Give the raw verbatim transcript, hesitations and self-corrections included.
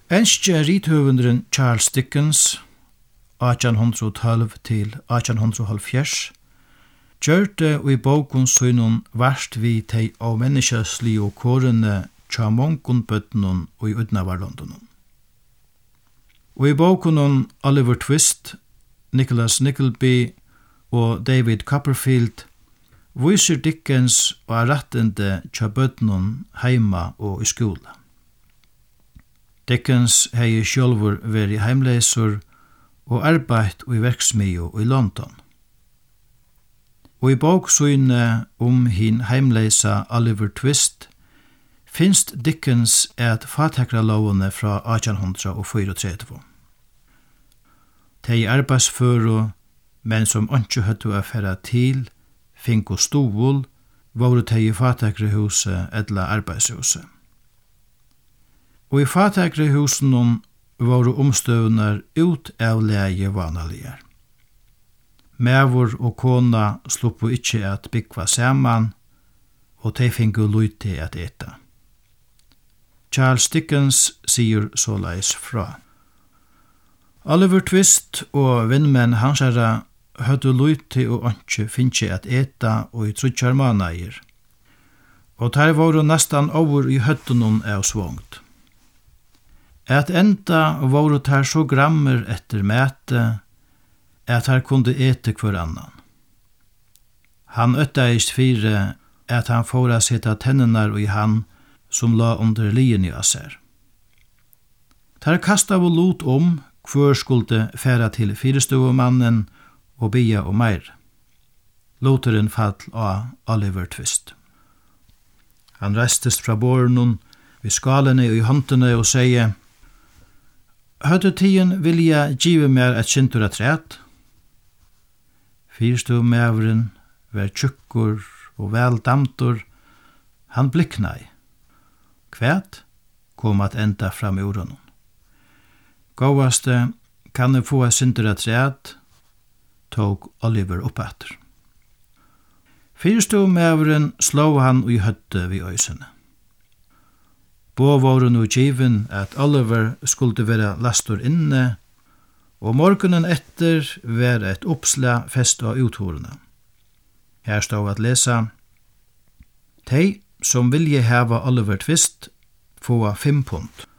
Enske rithøvenderen Charles Dickens, atjan tolv til atjan hálvfjerðs, gjørte og i boken søgnen verst vi tei av menneskeslige og kårene tja mongon bøtnen og i udnavarlondenen. Og i boken Oliver Twist, Nicholas Nickleby og David Copperfield viser Dickens og rettende tja bøtnen heima og i skola. Dickens hei sjálfur veri heimleisur og arbeidt i verksmiðju i London. Og i bóksøyne om hin heimleisa Oliver Twist finst Dickens at fatekralovene fra atjan trettiofyra. Tei arbeidsføru, men som ikke høttu a færa til, fink og stovul, voru tei i fatekrehuset edla arbeidshuset. Og i fatekrehusen voru omstøvnar ut av leie vanaligar. Mævur og kona sluppu ikkje at byggva saman, og tei fingu luiti at eta. Charles Dickens sier såleis fra. Oliver Twist og vinnmenn hansara høttu luiti og ikkje finnje at eta og i trutjar manair, og tær voru nestan over i høttunum av svongt. At enda voru tær så grammer etter mæte, at her kunde ete hver annan. Han øttaist fire at han fåra sitta tennenar i han som la under lien i asser. Ter kasta vi lot om hver skulde færa til firestuvomannen og bia og meir. Loteren fall av Oliver Twist. Han reistest fra bornen vid skalene i håndene og sier: «Høyde tiden vil jeg give mer et kintur av træt?» Fyrstuvmævren var tjukkur og vel damtur. Han blikknei. Kvært kom at enda fram i oron. Gåvaste kan jeg få et kintur av træt, tog Oliver oppatter. Fyrstuvmævren slå han i høtte vid øysene. Bo var nu given at Oliver skulle være lastur inne, og morgenen etter var et oppslag fest av uthorene. Her stod at lesa: «Tei som vilje heva Oliver Twist få fem pund.»